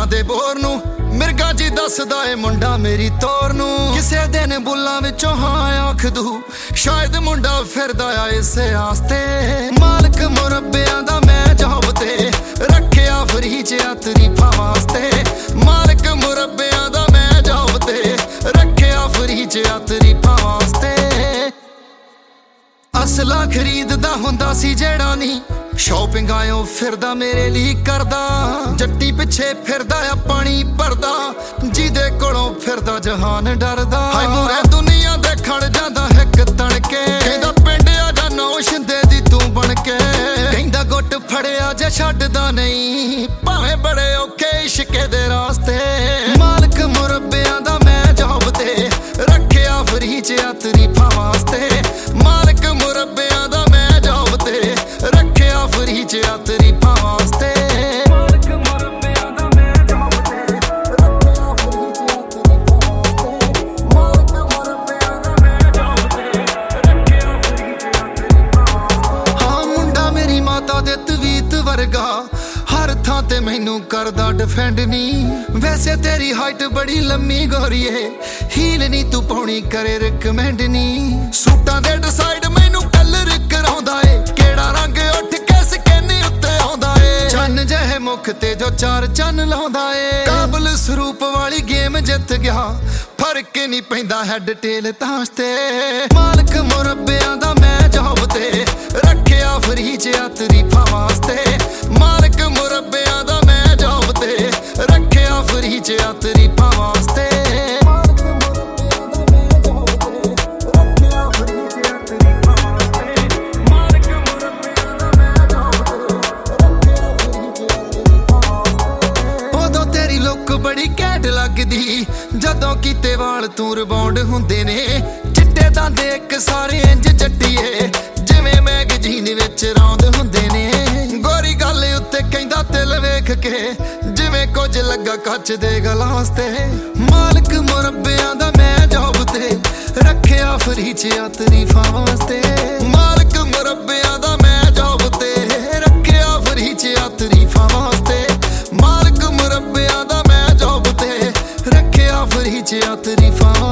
दे bore नू मिर्गा जी दसदा ए मुंडा मेरी तोर नू किसे दिन बुल्लां विचों हां आख दू शायद मुंडा फिरदा आ इसे आस्ते मालक मुरब्बियां दा मैं जॉब ते रखिया फ्री च तरीफां वास्ते मालक मुरब्बियां दा मैं जॉब ते रखिया फ्री च तरीफां वास्ते असला खरीददा हुंदा सी जेड़ा नी शॉपिंग आयो फिरदा मेरे लिए करदा जट्टी पिछे फिरदा आ पानी भरदा जिदे कोलों फिरदा जहान डरदा हाय मूरे दुनिया दे खड़ जांदा हिक तणके कहंदा पिंड आ जा नौ शिंदे दी तू बन के कहंदा गुट फड़िया जे छड्डदा नहीं भावें बड़े औखे इश्के दे रास्ते मालक मुरब्बियां दा मैं जॉब ते रखिया फ्री च तरीफां वास्ते मालक मुरब्बियां दा मैं जॉब ते रखिया फ्री च तरीफां वास्ते मालक मुरब्बियां दा मैं जॉब ते रखिया फ्री च तरीफां वास्ते मालक मुरब्बियां दा मैं जॉब ते रखिया फ्री च तरीफां वास्ते हां मुंडा मेरी माता दे तवीत वर्गा हर थां ते मैनू करदा डिफेंड नी वैसे तेरी हाइट बड़ी लम्मी गोरी है हील नी तू पाउणी करे रिकमेंड नी सूटां दे डिसाइड मैनू कलर कराउंदा ए केड़ा रंग उठ के स्किन उत्ते आउंदा ए चन्न जहे मुख ते जो चार चन्न लाउंदा ए काबल स्वरूप वाली गेम जित गया फर्क नहीं पैंदा हैड टेल ताश ते मालक मुरब्बियां दा मैं जॉब ते रखिया फ्री च तरीफां वास्ते मालक मुरब्बियां दा मैं जॉब ते रखिया फ्री च तरीफां वास्ते बड़ी घैंट लगदी जदों कीते वाल तू रिबाउंड हुंदे ने चिट्टे दांद इक सारे इंज जट्टीए जिवें मैगजीन विच रौंद हुंदे ने गोरी गल उत्ते कहंदा दिल वेख के जिवें कुछ लगा कच दे गलास ते मालक मुरब्बियां दा मैं जॉब ते रखिया फ्री च तरीफां वास्ते मालक मुरब्बियां दा मैं जॉब ते रखिया फ्री च तरीफां वास्ते मालक मुरब्बियां दा मैं जॉब ते रखिया फ्री च तरीफां